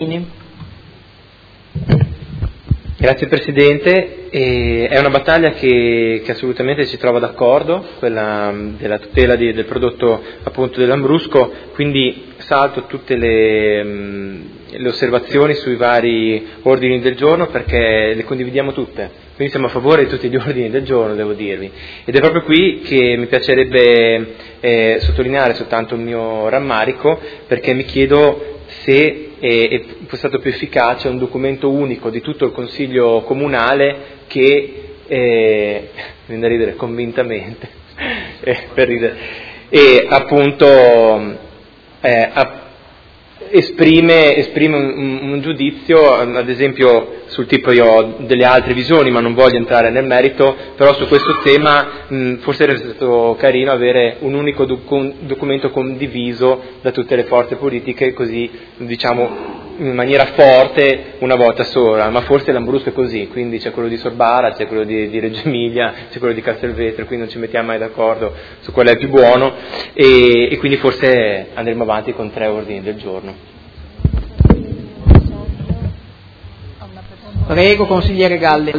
Grazie Presidente, è una battaglia che assolutamente ci trova d'accordo, quella della tutela del prodotto appunto del Lambrusco, quindi salto tutte le osservazioni sui vari ordini del giorno perché le condividiamo tutte, quindi siamo a favore di tutti gli ordini del giorno, devo dirvi, ed è proprio qui che mi piacerebbe sottolineare soltanto il mio rammarico, perché mi chiedo se è stato più efficace un documento unico di tutto il Consiglio Comunale che, viene da ridere convintamente, per ridere, e appunto esprime un giudizio, ad esempio sul tipo io ho delle altre visioni ma non voglio entrare nel merito, però su questo tema forse sarebbe stato carino avere un unico documento condiviso da tutte le forze politiche, così diciamo in maniera forte una volta sola, ma forse Lambrusco è così, quindi c'è quello di Sorbara, c'è quello di Reggio Emilia, c'è quello di Castelvetro, quindi non ci mettiamo mai d'accordo su qual è il più buono e quindi forse andremo avanti con 3 ordini del giorno. Prego, consigliere Galli.